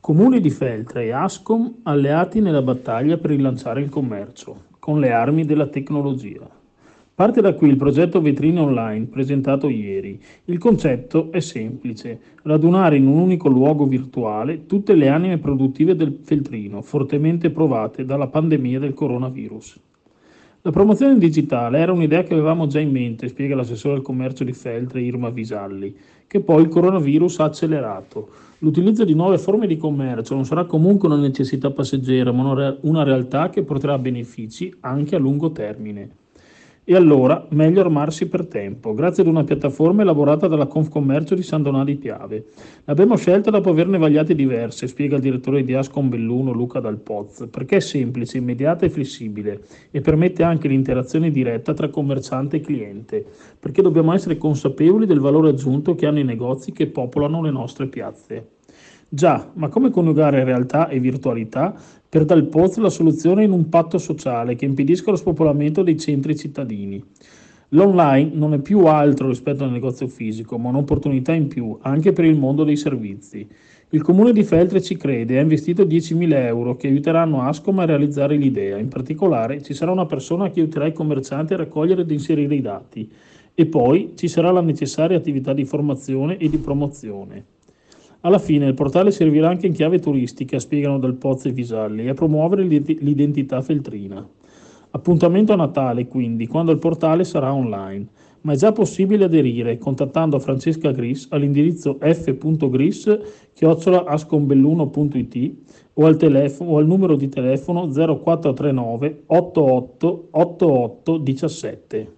Comune di Feltre e Ascom alleati nella battaglia per rilanciare il commercio, con le armi della tecnologia. Parte da qui il progetto Vetrine Online presentato ieri. Il concetto è semplice: radunare in un unico luogo virtuale tutte le anime produttive del feltrino, fortemente provate dalla pandemia del coronavirus. La promozione digitale era un'idea che avevamo già in mente, spiega l'assessore al commercio di Feltre Irma Visalli, che poi il coronavirus ha accelerato. L'utilizzo di nuove forme di commercio non sarà comunque una necessità passeggera, ma una realtà che porterà benefici anche a lungo termine. E allora, meglio armarsi per tempo, grazie ad una piattaforma elaborata dalla Confcommercio di San Donà di Piave. L'abbiamo scelta dopo averne vagliate diverse, spiega il direttore di Ascom Belluno Luca Dal Poz, perché è semplice, immediata e flessibile e permette anche l'interazione diretta tra commerciante e cliente, perché dobbiamo essere consapevoli del valore aggiunto che hanno i negozi che popolano le nostre piazze. Già, ma come coniugare realtà e virtualità? Per Dal Poz la soluzione è in un patto sociale che impedisca lo spopolamento dei centri cittadini. L'online non è più altro rispetto al negozio fisico, ma un'opportunità in più anche per il mondo dei servizi. Il comune di Feltre ci crede e ha investito 10.000 euro che aiuteranno Ascom a realizzare l'idea. In particolare ci sarà una persona che aiuterà i commercianti a raccogliere ed inserire i dati e poi ci sarà la necessaria attività di formazione e di promozione. Alla fine il portale servirà anche in chiave turistica, spiegano Dal Poz e Visalli, e a promuovere l'identità feltrina. Appuntamento a Natale, quindi, quando il portale sarà online, ma è già possibile aderire contattando Francesca Gris all'indirizzo f.gris@ascombelluno.it o al numero di telefono 0439 88 88 17.